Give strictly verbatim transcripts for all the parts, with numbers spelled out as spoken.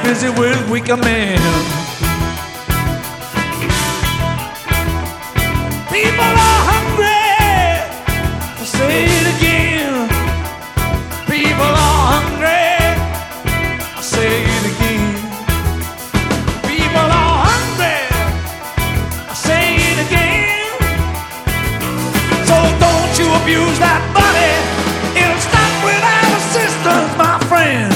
busy with weaker men. People are hungry, I say it again. People are hungry, I say it again. People are hungry, I say it again. So don't you abuse that body, it'll stop without assistance, my friends.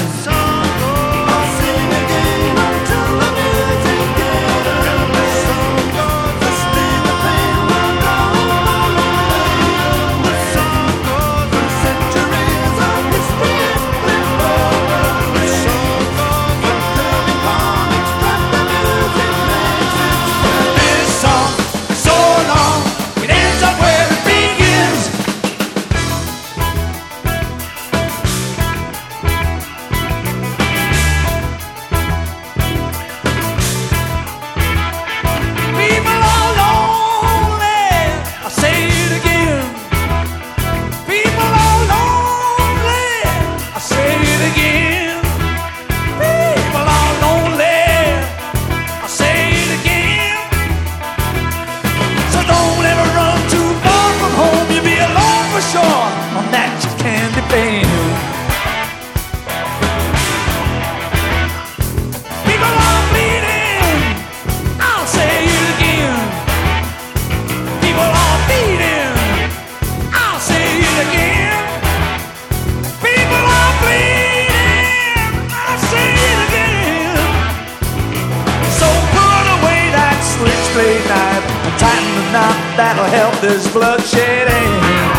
Tighten the knot, that'll help this bloodshed end.